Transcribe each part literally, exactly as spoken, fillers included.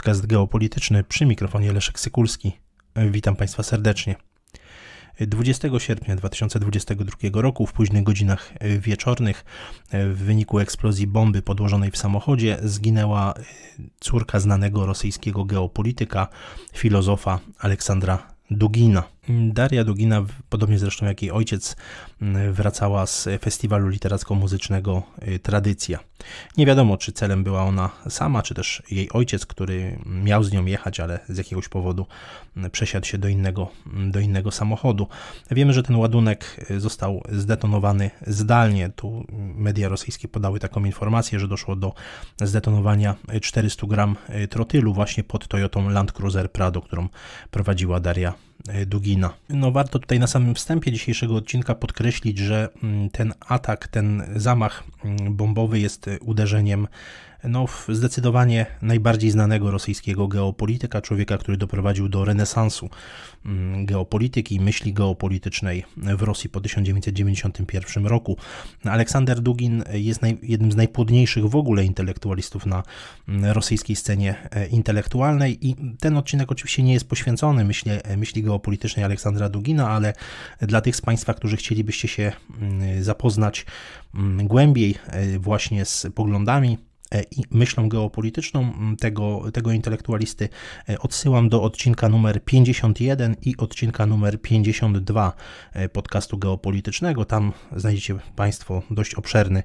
podcast geopolityczny, przy mikrofonie Leszek Sykulski. Witam Państwa serdecznie. dwudziestego sierpnia dwa tysiące dwudziestego drugiego roku w późnych godzinach wieczornych w wyniku eksplozji bomby podłożonej w samochodzie zginęła córka znanego rosyjskiego geopolityka, filozofa Aleksandra Dugina. Daria Dugina, podobnie zresztą jak jej ojciec, wracała z festiwalu literacko-muzycznego Tradycja. Nie wiadomo, czy celem była ona sama, czy też jej ojciec, który miał z nią jechać, ale z jakiegoś powodu przesiadł się do innego, do innego samochodu. Wiemy, że ten ładunek został zdetonowany zdalnie. Tu media rosyjskie podały taką informację, że doszło do zdetonowania czterystu gram trotylu właśnie pod Toyotą Land Cruiser Prado, którą prowadziła Daria Dugina. No warto tutaj na samym wstępie dzisiejszego odcinka podkreślić, że ten atak, ten zamach bombowy jest uderzeniem no, zdecydowanie najbardziej znanego rosyjskiego geopolityka, człowieka, który doprowadził do renesansu geopolityki i myśli geopolitycznej w Rosji po tysiąc dziewięćset dziewięćdziesiątym pierwszym roku. Aleksander Dugin jest naj, jednym z najpłodniejszych w ogóle intelektualistów na rosyjskiej scenie intelektualnej i ten odcinek oczywiście nie jest poświęcony myśli, myśli geopolitycznej Aleksandra Dugina, ale dla tych z Państwa, którzy chcielibyście się zapoznać głębiej właśnie z poglądami i myślą geopolityczną tego, tego intelektualisty, odsyłam do odcinka numer pięćdziesiąt jeden i odcinka numer pięćdziesiąt dwa podcastu geopolitycznego. Tam znajdziecie Państwo dość obszerny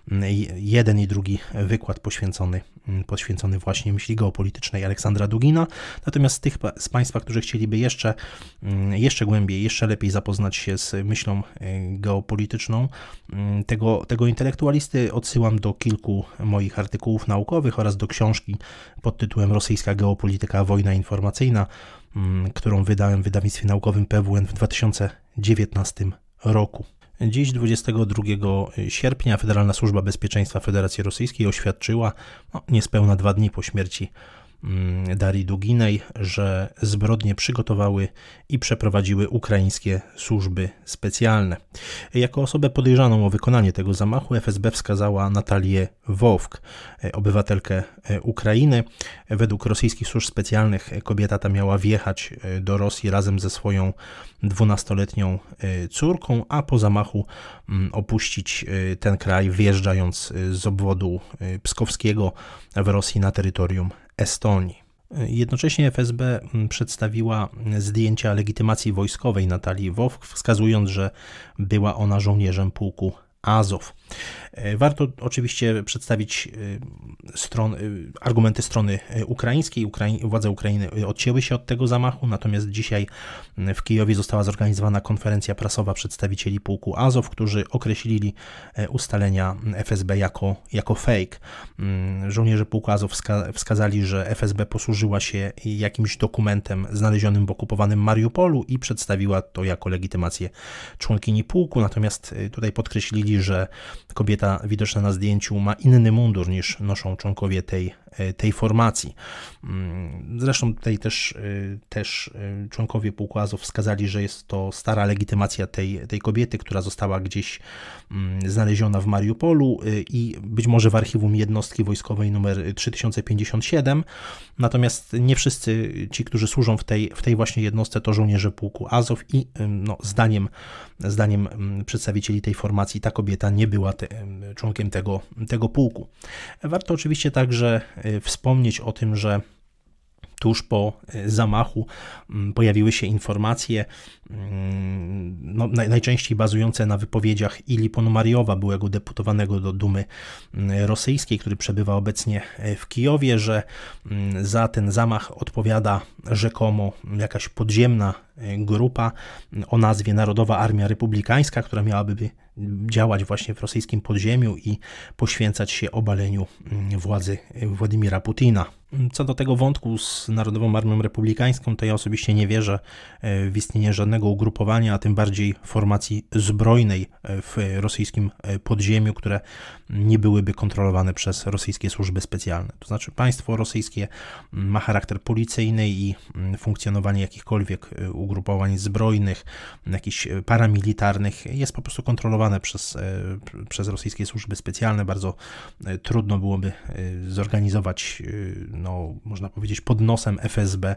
jeden i drugi wykład poświęcony, poświęcony właśnie myśli geopolitycznej Aleksandra Dugina. Natomiast z tych z Państwa, którzy chcieliby jeszcze, jeszcze głębiej, jeszcze lepiej zapoznać się z myślą geopolityczną tego, tego intelektualisty, odsyłam do kilku moich artykułów naukowych oraz do książki pod tytułem Rosyjska geopolityka, wojna informacyjna, którą wydałem w wydawnictwie naukowym P W N w dwa tysiące dziewiętnastym roku. Dziś, dwudziestego drugiego sierpnia, Federalna Służba Bezpieczeństwa Federacji Rosyjskiej oświadczyła, no, niespełna dwa dni po śmierci Darii Duginej, że zbrodnie przygotowały i przeprowadziły ukraińskie służby specjalne. Jako osobę podejrzaną o wykonanie tego zamachu F S B wskazała Natalię Wowk, obywatelkę Ukrainy. Według rosyjskich służb specjalnych kobieta ta miała wjechać do Rosji razem ze swoją dwunastoletnią córką, a po zamachu opuścić ten kraj, wjeżdżając z obwodu pskowskiego w Rosji na terytorium Estonii. Jednocześnie F S B przedstawiła zdjęcia legitymacji wojskowej Natalii Wowk, wskazując, że była ona żołnierzem pułku Azow. Warto oczywiście przedstawić stron, argumenty strony ukraińskiej. Ukrai- władze Ukrainy odcięły się od tego zamachu, natomiast dzisiaj w Kijowie została zorganizowana konferencja prasowa przedstawicieli pułku Azow, którzy określili ustalenia F S B jako, jako fake. Żołnierze pułku Azow wska- wskazali, że F S B posłużyła się jakimś dokumentem znalezionym w okupowanym Mariupolu i przedstawiła to jako legitymację członkini pułku, natomiast tutaj podkreślili, że kobieta widoczna na zdjęciu ma inny mundur niż noszą członkowie tej, tej formacji. Zresztą tutaj też, też członkowie pułku Azow wskazali, że jest to stara legitymacja tej, tej kobiety, która została gdzieś znaleziona w Mariupolu i być może w archiwum jednostki wojskowej numer trzy tysiące pięćdziesiąt siedem. Natomiast nie wszyscy ci, którzy służą w tej, w tej właśnie jednostce, to żołnierze pułku Azow i no, zdaniem, zdaniem przedstawicieli tej formacji ta kobieta nie była te, członkiem tego, tego pułku. Warto oczywiście także wspomnieć o tym, że tuż po zamachu pojawiły się informacje, no, najczęściej bazujące na wypowiedziach Ili Ponomariowa, byłego deputowanego do Dumy rosyjskiej, który przebywa obecnie w Kijowie, że za ten zamach odpowiada rzekomo jakaś podziemna grupa o nazwie Narodowa Armia Republikańska, która miałaby działać właśnie w rosyjskim podziemiu i poświęcać się obaleniu władzy Władimira Putina. Co do tego wątku z Narodową Armią Republikańską, to ja osobiście nie wierzę w istnienie żadnego ugrupowania, a tym bardziej formacji zbrojnej w rosyjskim podziemiu, które nie byłyby kontrolowane przez rosyjskie służby specjalne. To znaczy państwo rosyjskie ma charakter policyjny i funkcjonowanie jakichkolwiek ugrupowań ugrupowań zbrojnych, jakichś paramilitarnych jest po prostu kontrolowane przez, przez rosyjskie służby specjalne. Bardzo trudno byłoby zorganizować, no, można powiedzieć, pod nosem F S B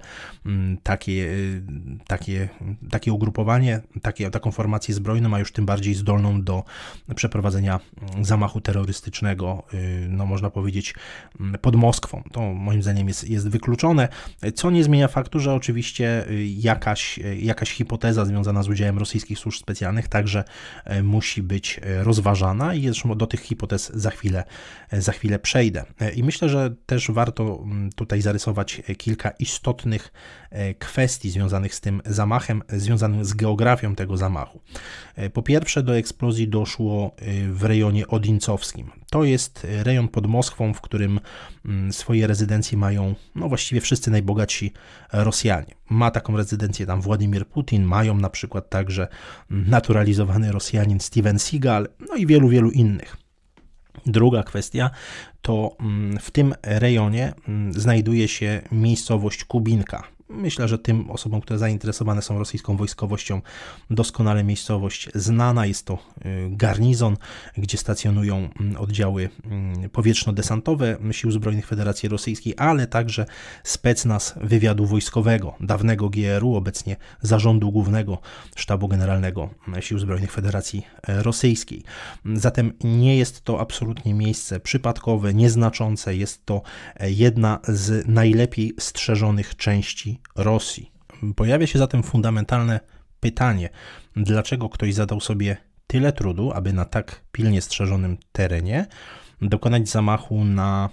takie, takie, takie ugrupowanie, takie, taką formację zbrojną, a już tym bardziej zdolną do przeprowadzenia zamachu terrorystycznego, no można powiedzieć, pod Moskwą. To moim zdaniem jest, jest wykluczone, co nie zmienia faktu, że oczywiście jakaś, jakaś hipoteza związana z udziałem rosyjskich służb specjalnych także musi być rozważana i zresztą do tych hipotez za chwilę, za chwilę przejdę. I myślę, że też warto tutaj zarysować kilka istotnych kwestii związanych z tym zamachem, związanych z geografią tego zamachu. Po pierwsze, do eksplozji doszło w rejonie odińcowskim. To jest rejon pod Moskwą, w którym swoje rezydencje mają no właściwie wszyscy najbogatsi Rosjanie. Ma taką rezydencję tam Władimir Putin, mają na przykład także naturalizowany Rosjanin Steven Seagal, no i wielu, wielu innych. Druga kwestia to w tym rejonie znajduje się miejscowość Kubinka. Myślę, że tym osobom, które zainteresowane są rosyjską wojskowością, doskonale miejscowość znana. Jest to garnizon, gdzie stacjonują oddziały powietrzno-desantowe Sił Zbrojnych Federacji Rosyjskiej, ale także specnaz wywiadu wojskowego, dawnego G R U, obecnie Zarządu Głównego Sztabu Generalnego Sił Zbrojnych Federacji Rosyjskiej. Zatem nie jest to absolutnie miejsce przypadkowe, nieznaczące. Jest to jedna z najlepiej strzeżonych części Rosji. Pojawia się zatem fundamentalne pytanie, dlaczego ktoś zadał sobie tyle trudu, aby na tak pilnie strzeżonym terenie dokonać zamachu na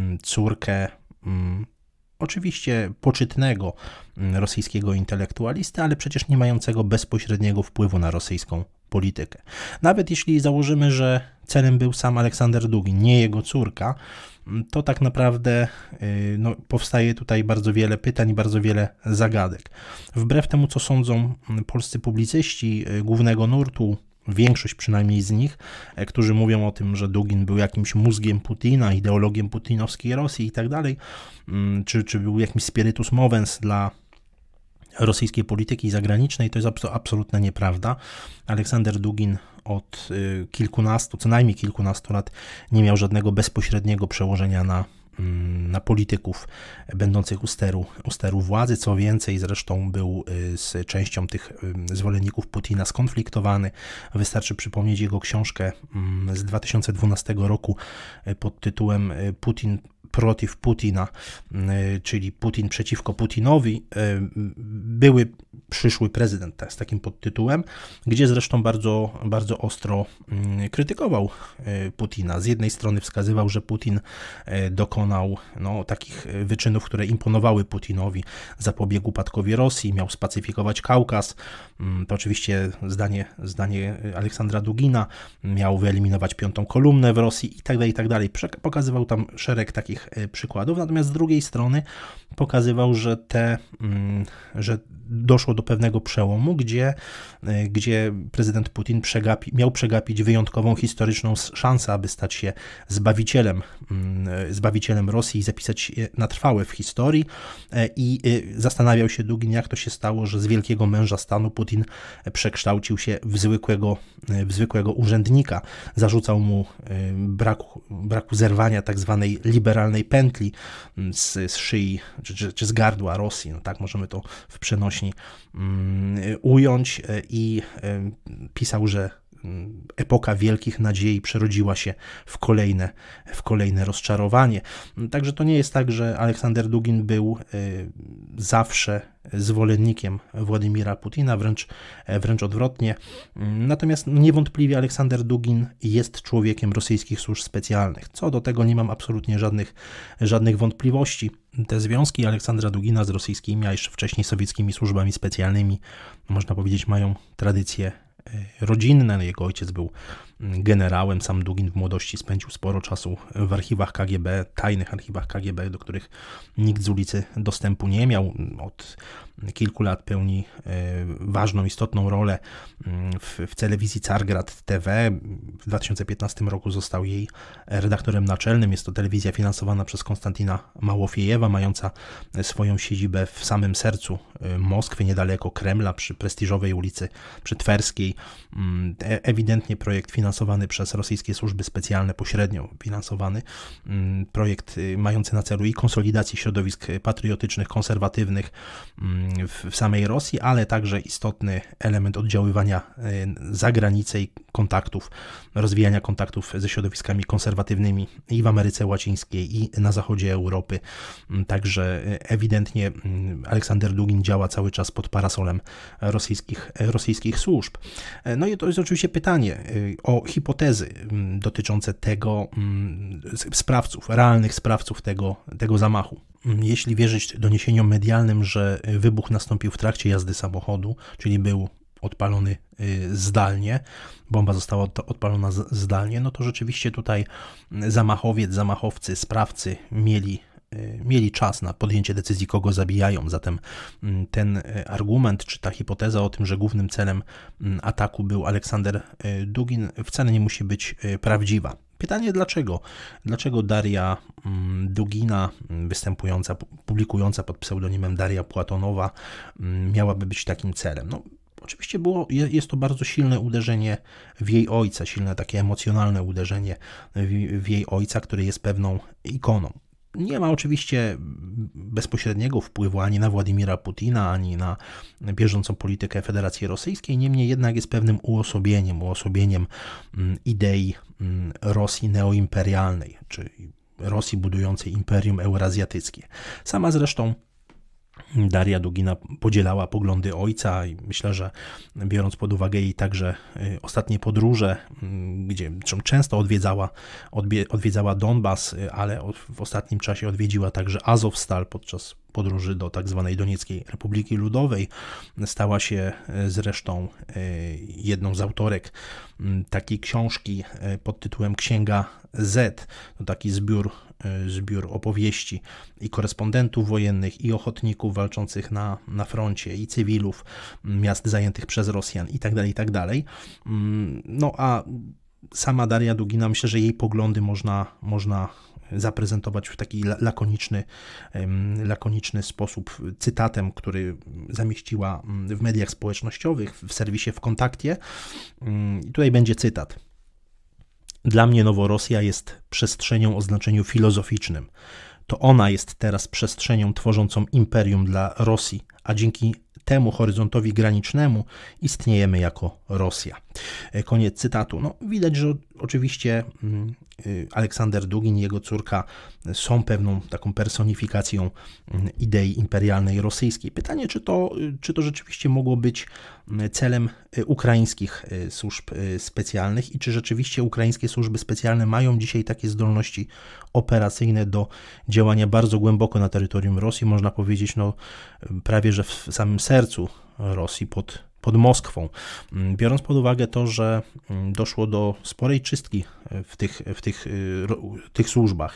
córkę um, oczywiście poczytnego rosyjskiego intelektualisty, ale przecież nie mającego bezpośredniego wpływu na rosyjską politykę. Nawet jeśli założymy, że celem był sam Aleksander Dugin, nie jego córka, to tak naprawdę no, powstaje tutaj bardzo wiele pytań i bardzo wiele zagadek. Wbrew temu, co sądzą polscy publicyści głównego nurtu, większość przynajmniej z nich, którzy mówią o tym, że Dugin był jakimś mózgiem Putina, ideologiem putinowskiej Rosji i tak dalej, czy, czy był jakimś spiritus movens dla rosyjskiej polityki zagranicznej, to jest absolutna nieprawda. Aleksander Dugin od kilkunastu, co najmniej kilkunastu lat nie miał żadnego bezpośredniego przełożenia na, na polityków będących u steru, u steru władzy. Co więcej, zresztą był z częścią tych zwolenników Putina skonfliktowany. Wystarczy przypomnieć jego książkę z dwa tysiące dwunastego roku pod tytułem Putin przeciw Putina, czyli Putin przeciwko Putinowi. Były przyszły prezydent z takim podtytułem, gdzie zresztą bardzo, bardzo ostro krytykował Putina. Z jednej strony wskazywał, że Putin dokonał no, takich wyczynów, które imponowały Putinowi, zapobiegł upadkowi Rosji, miał spacyfikować Kaukaz. To oczywiście zdanie, zdanie Aleksandra Dugina, miał wyeliminować piątą kolumnę w Rosji i tak dalej, i tak dalej. Pokazywał tam szereg takich przykładów, natomiast z drugiej strony pokazywał, że, te, że doszło do pewnego przełomu, gdzie, gdzie prezydent Putin przegapi, miał przegapić wyjątkową historyczną szansę, aby stać się zbawicielem, zbawicielem Rosji i zapisać się na trwałe w historii. I zastanawiał się Dugin, jak to się stało, że z wielkiego męża stanu Putin przekształcił się w zwykłego, w zwykłego urzędnika. Zarzucał mu braku, braku zerwania tak zwanej liberalnej pętli z, z szyi czy, czy, czy z gardła Rosji. No tak możemy to w przenośni um, ująć i um, pisał, że epoka wielkich nadziei przerodziła się w kolejne, w kolejne rozczarowanie. Także to nie jest tak, że Aleksander Dugin był zawsze zwolennikiem Władimira Putina, wręcz, wręcz odwrotnie. Natomiast niewątpliwie Aleksander Dugin jest człowiekiem rosyjskich służb specjalnych. Co do tego nie mam absolutnie żadnych, żadnych wątpliwości. Te związki Aleksandra Dugina z rosyjskimi, a jeszcze wcześniej sowieckimi służbami specjalnymi, można powiedzieć, mają tradycje rodzinne. Jego ojciec był generałem. Sam Dugin w młodości spędził sporo czasu w archiwach K G B, tajnych archiwach K G B, do których nikt z ulicy dostępu nie miał. Od kilku lat pełni ważną, istotną rolę w, w telewizji Cargrad T V. W dwa tysiące piętnastym roku został jej redaktorem naczelnym. Jest to telewizja finansowana przez Konstantina Małofiejewa, mająca swoją siedzibę w samym sercu Moskwy, niedaleko Kremla, przy prestiżowej ulicy przy Twerskiej. Ewidentnie projekt finansowany przez rosyjskie służby specjalne, pośrednio finansowany. Projekt mający na celu i konsolidację środowisk patriotycznych, konserwatywnych w, w samej Rosji, ale także istotny element oddziaływania za granicę i kontaktów, rozwijania kontaktów ze środowiskami konserwatywnymi i w Ameryce Łacińskiej, i na zachodzie Europy. Także ewidentnie Aleksander Dugin działa cały czas pod parasolem rosyjskich, rosyjskich służb. No i to jest oczywiście pytanie o hipotezy dotyczące tego, sprawców, realnych sprawców tego, tego zamachu. Jeśli wierzyć doniesieniom medialnym, że wybuch nastąpił w trakcie jazdy samochodu, czyli był odpalony zdalnie, bomba została odpalona zdalnie, no to rzeczywiście tutaj zamachowiec, zamachowcy, sprawcy mieli mieli czas na podjęcie decyzji, kogo zabijają. Zatem ten argument, czy ta hipoteza o tym, że głównym celem ataku był Aleksander Dugin, wcale nie musi być prawdziwa. Pytanie dlaczego? Dlaczego Daria Dugina, występująca, publikująca pod pseudonimem Daria Płatonowa, miałaby być takim celem? No, oczywiście było, jest to bardzo silne uderzenie w jej ojca, silne takie emocjonalne uderzenie w, w jej ojca, który jest pewną ikoną. Nie ma oczywiście bezpośredniego wpływu ani na Władimira Putina, ani na bieżącą politykę Federacji Rosyjskiej, niemniej jednak jest pewnym uosobieniem, uosobieniem idei Rosji neoimperialnej, czy Rosji budującej imperium eurazjatyckie. Sama zresztą Daria Dugina podzielała poglądy ojca i myślę, że biorąc pod uwagę jej także ostatnie podróże, gdzie często odwiedzała, odwiedzała Donbas, ale w ostatnim czasie odwiedziła także Azowstal podczas podróży do tak zwanej Donieckiej Republiki Ludowej. Stała się zresztą jedną z autorek takiej książki pod tytułem Księga Z. To taki zbiór, zbiór opowieści i korespondentów wojennych, i ochotników walczących na, na froncie, i cywilów miast zajętych przez Rosjan itd., itd. No a sama Daria Dugina, myślę, że jej poglądy można, można zaprezentować w taki lakoniczny, lakoniczny sposób cytatem, który zamieściła w mediach społecznościowych, w serwisie W Kontakcie. I tutaj będzie cytat. Dla mnie Noworosja jest przestrzenią o znaczeniu filozoficznym. To ona jest teraz przestrzenią tworzącą imperium dla Rosji, a dzięki temu horyzontowi granicznemu istniejemy jako Rosja. Koniec cytatu. No, widać, że oczywiście Aleksander Dugin i jego córka są pewną taką personifikacją idei imperialnej rosyjskiej. Pytanie, czy to, czy to rzeczywiście mogło być celem ukraińskich służb specjalnych i czy rzeczywiście ukraińskie służby specjalne mają dzisiaj takie zdolności operacyjne do działania bardzo głęboko na terytorium Rosji, można powiedzieć, no prawie że w samym sercu Rosji, pod pod Moskwą. Biorąc pod uwagę to, że doszło do sporej czystki w tych, w tych, tych służbach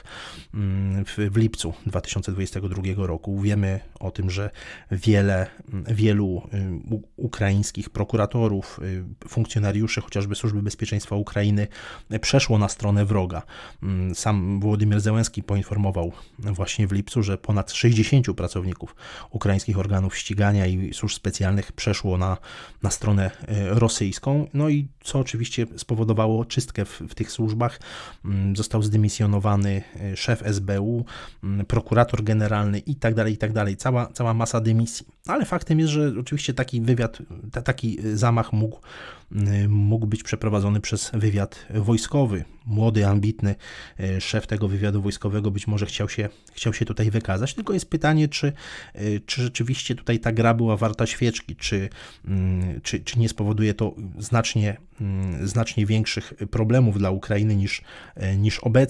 w, w lipcu dwa tysiące dwudziestego drugiego roku. Wiemy o tym, że wiele, wielu ukraińskich prokuratorów, funkcjonariuszy chociażby Służby Bezpieczeństwa Ukrainy przeszło na stronę wroga. Sam Wołodymyr Zełenski poinformował właśnie w lipcu, że ponad sześćdziesięciu pracowników ukraińskich organów ścigania i służb specjalnych przeszło na na stronę rosyjską, no i co oczywiście spowodowało czystkę w, w tych służbach. Został zdymisjonowany szef S B U, prokurator generalny i tak dalej, i tak dalej. Cała, cała masa dymisji. Ale faktem jest, że oczywiście taki wywiad, t- taki zamach mógł, mógł być przeprowadzony przez wywiad wojskowy. Młody, ambitny szef tego wywiadu wojskowego być może chciał się, chciał się tutaj wykazać. Tylko jest pytanie, czy, czy rzeczywiście tutaj ta gra była warta świeczki, czy, czy, czy nie spowoduje to znacznie, znacznie większych problemów dla Ukrainy niż, niż obecnie.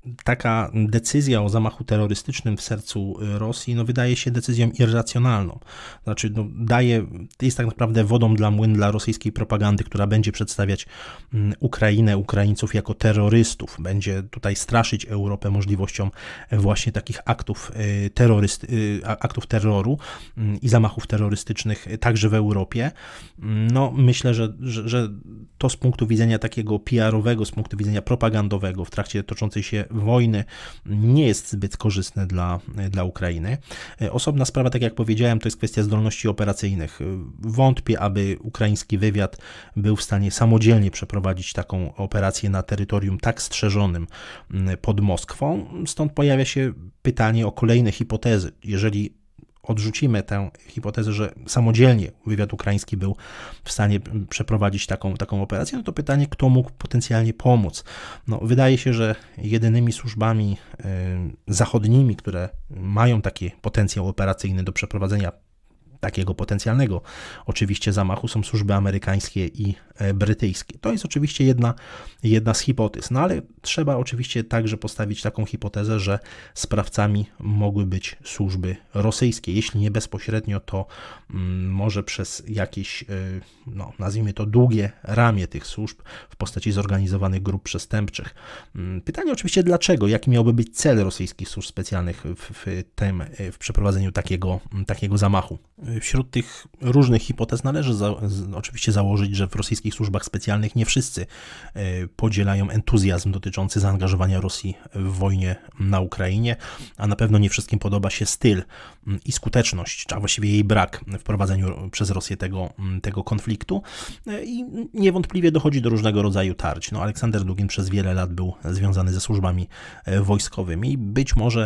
taka decyzja o zamachu terrorystycznym w sercu Rosji no, wydaje się decyzją irracjonalną. Znaczy, no, daje, jest tak naprawdę wodą dla młyn dla rosyjskiej propagandy, która będzie przedstawiać Ukrainę, Ukraińców jako terrorystów. Będzie tutaj straszyć Europę możliwością właśnie takich aktów, terroryst, aktów terroru i zamachów terrorystycznych także w Europie. No, myślę, że, że, że to z punktu widzenia takiego P R-owego, z punktu widzenia propagandowego w trakcie toczącej się wojny nie jest zbyt korzystne dla, dla Ukrainy. Osobna sprawa, tak jak powiedziałem, to jest kwestia zdolności operacyjnych. Wątpię, aby ukraiński wywiad był w stanie samodzielnie przeprowadzić taką operację na terytorium tak strzeżonym pod Moskwą. Stąd pojawia się pytanie o kolejne hipotezy. Jeżeli odrzucimy tę hipotezę, że samodzielnie wywiad ukraiński był w stanie przeprowadzić taką, taką operację, no to pytanie, kto mógł potencjalnie pomóc. No, wydaje się, że jedynymi służbami y, zachodnimi, które mają taki potencjał operacyjny do przeprowadzenia takiego potencjalnego oczywiście zamachu, są służby amerykańskie i brytyjskie. To jest oczywiście jedna, jedna z hipotez, no ale trzeba oczywiście także postawić taką hipotezę, że sprawcami mogły być służby rosyjskie. Jeśli nie bezpośrednio, to mm, może przez jakieś, no, nazwijmy to długie ramię tych służb w postaci zorganizowanych grup przestępczych. Pytanie oczywiście dlaczego, jaki miałby być cel rosyjskich służb specjalnych w, w, tym, w przeprowadzeniu takiego, takiego zamachu. Wśród tych różnych hipotez należy za, z, oczywiście założyć, że w rosyjskich służbach specjalnych nie wszyscy y, podzielają entuzjazm dotyczący zaangażowania Rosji w wojnie na Ukrainie, a na pewno nie wszystkim podoba się styl y, i skuteczność, a właściwie jej brak w prowadzeniu przez Rosję tego, y, tego konfliktu y, i niewątpliwie dochodzi do różnego rodzaju tarć. No, Aleksander Dugin przez wiele lat był związany ze służbami y, wojskowymi i być może,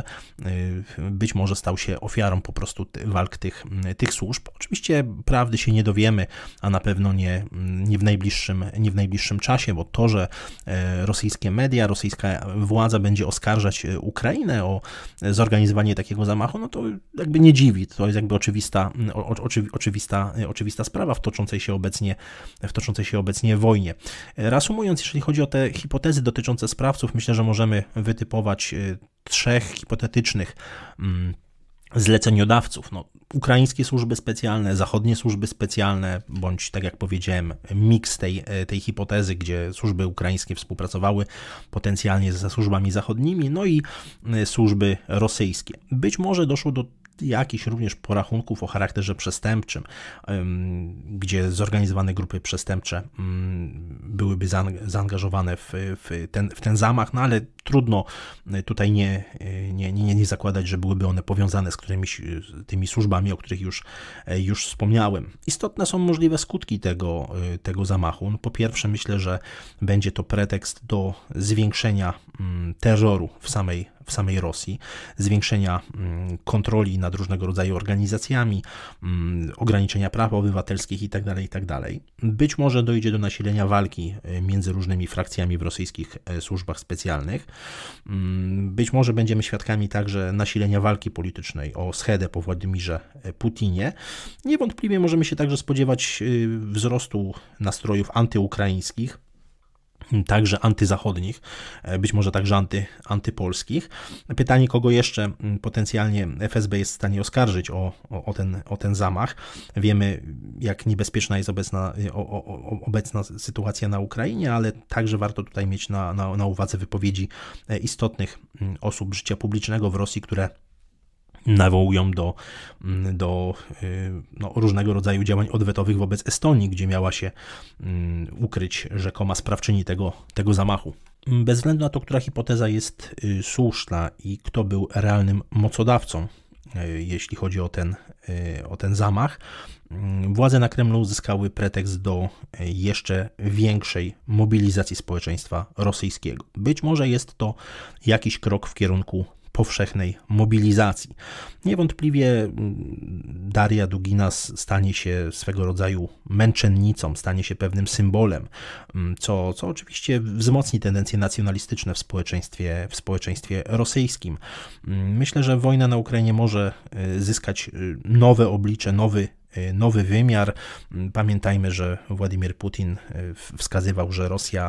y, być może stał się ofiarą po prostu ty, walk tych, y, tych służb. Oczywiście prawdy się nie dowiemy, a na pewno nie, nie, w najbliższym, nie w najbliższym czasie, bo to, że rosyjskie media, rosyjska władza będzie oskarżać Ukrainę o zorganizowanie takiego zamachu, no to jakby nie dziwi. To jest jakby oczywista, oczy, oczywista, oczywista sprawa w toczącej się obecnie, w toczącej się obecnie wojnie. Reasumując, jeżeli chodzi o te hipotezy dotyczące sprawców, myślę, że możemy wytypować trzech hipotetycznych zleceniodawców. No, ukraińskie służby specjalne, zachodnie służby specjalne, bądź tak jak powiedziałem, miks tej, tej hipotezy, gdzie służby ukraińskie współpracowały potencjalnie ze służbami zachodnimi, no i służby rosyjskie. Być może doszło do jakichś również porachunków o charakterze przestępczym, gdzie zorganizowane grupy przestępcze byłyby zaangażowane w, w, ten, w ten zamach, no ale trudno tutaj nie, nie, nie, nie zakładać, że byłyby one powiązane z którymiś tymi służbami, o których już, już wspomniałem. Istotne są możliwe skutki tego, tego zamachu. No, po pierwsze, myślę, że będzie to pretekst do zwiększenia terroru w samej w samej Rosji, zwiększenia kontroli nad różnego rodzaju organizacjami, ograniczenia praw obywatelskich itd., itd. Być może dojdzie do nasilenia walki między różnymi frakcjami w rosyjskich służbach specjalnych. Być może będziemy świadkami także nasilenia walki politycznej o schedę po Władimirze Putinie. Niewątpliwie możemy się także spodziewać wzrostu nastrojów antyukraińskich, także antyzachodnich, być może także anty, antypolskich. Pytanie, kogo jeszcze potencjalnie F S B jest w stanie oskarżyć o, o, o, ten, o ten zamach. Wiemy, jak niebezpieczna jest obecna, o, o, obecna sytuacja na Ukrainie, ale także warto tutaj mieć na, na, na uwadze wypowiedzi istotnych osób życia publicznego w Rosji, które nawołują do, do no, różnego rodzaju działań odwetowych wobec Estonii, gdzie miała się ukryć rzekoma sprawczyni tego, tego zamachu. Bez względu na to, która hipoteza jest słuszna i kto był realnym mocodawcą, jeśli chodzi o ten, o ten zamach, władze na Kremlu uzyskały pretekst do jeszcze większej mobilizacji społeczeństwa rosyjskiego. Być może jest to jakiś krok w kierunku powszechnej mobilizacji. Niewątpliwie Daria Dugina stanie się swego rodzaju męczennicą, stanie się pewnym symbolem, co, co oczywiście wzmocni tendencje nacjonalistyczne w społeczeństwie, w społeczeństwie rosyjskim. Myślę, że wojna na Ukrainie może zyskać nowe oblicze, nowy nowy wymiar. Pamiętajmy, że Władimir Putin wskazywał, że Rosja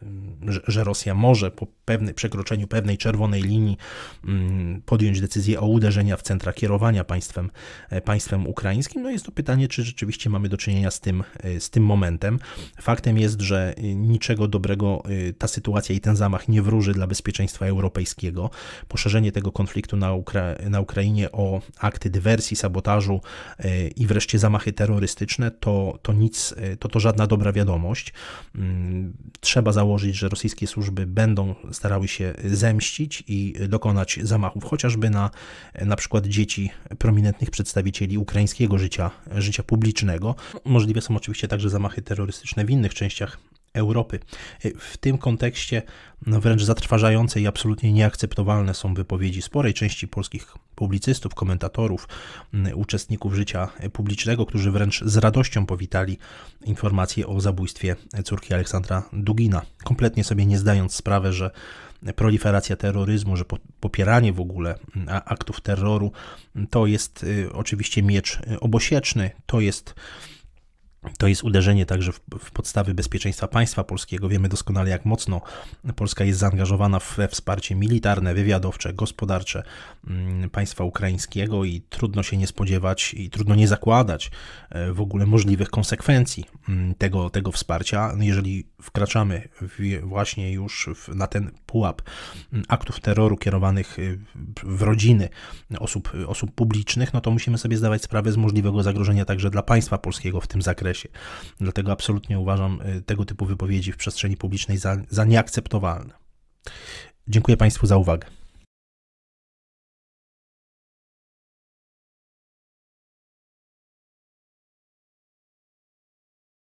że Rosja może po pewnym przekroczeniu pewnej czerwonej linii podjąć decyzję o uderzeniu w centra kierowania państwem, państwem ukraińskim. No jest to pytanie, czy rzeczywiście mamy do czynienia z tym, z tym momentem. Faktem jest, że niczego dobrego ta sytuacja i ten zamach nie wróży dla bezpieczeństwa europejskiego. Poszerzenie tego konfliktu na, Ukra- na Ukrainie o akty dywersji, sabotażu i wreszcie zamachy terrorystyczne to, to nic, to, to żadna dobra wiadomość. Trzeba założyć, że rosyjskie służby będą starały się zemścić i dokonać zamachów, chociażby na na przykład dzieci prominentnych przedstawicieli ukraińskiego życia, życia publicznego. Możliwe są oczywiście także zamachy terrorystyczne w innych częściach Europy. W tym kontekście no wręcz zatrważające i absolutnie nieakceptowalne są wypowiedzi sporej części polskich publicystów, komentatorów, uczestników życia publicznego, którzy wręcz z radością powitali informację o zabójstwie córki Aleksandra Dugina, kompletnie sobie nie zdając sprawy, że proliferacja terroryzmu, że popieranie w ogóle aktów terroru to jest oczywiście miecz obosieczny, to jest To jest uderzenie także w, w podstawy bezpieczeństwa państwa polskiego. Wiemy doskonale, jak mocno Polska jest zaangażowana we wsparcie militarne, wywiadowcze, gospodarcze państwa ukraińskiego i trudno się nie spodziewać i trudno nie zakładać w ogóle możliwych konsekwencji tego, tego wsparcia, jeżeli wkraczamy w, właśnie już w, na ten pułap aktów terroru kierowanych w rodziny osób, osób publicznych, no to musimy sobie zdawać sprawę z możliwego zagrożenia także dla państwa polskiego w tym zakresie. Dlatego absolutnie uważam tego typu wypowiedzi w przestrzeni publicznej za, za nieakceptowalne. Dziękuję Państwu za uwagę.